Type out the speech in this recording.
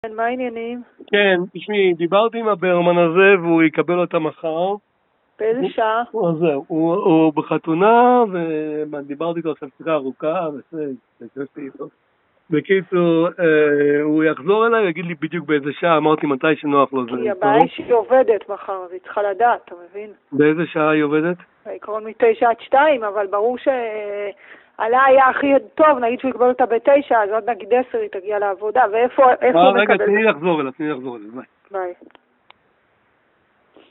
כן, מה העניינים? כן, תשמעי, דיברתי עם הברמן הזה והוא יקבל אותה מחר. באיזה שעה? זהו, הוא בחתונה ודיברתי איתו עכשיו שיחה ארוכה בקיצור, הוא יחזור אליי ויגיד לי בדיוק באיזה שעה, אמרתי מתי שנוח לו. כי הבעיה היא שהיא עובדת מחר, אז היא צריכה לדעת, אתה מבין? באיזה שעה היא עובדת? בעיקרון 9 עד 2, אבל ברור שעלה היה הכי טוב, נגיד שהוא יקבל אותה 9, אז עוד נגיד 10 היא תגיע לעבודה, ואיפה הוא מקבל? רגע, תני לי לחזור אליו, ביי. ביי.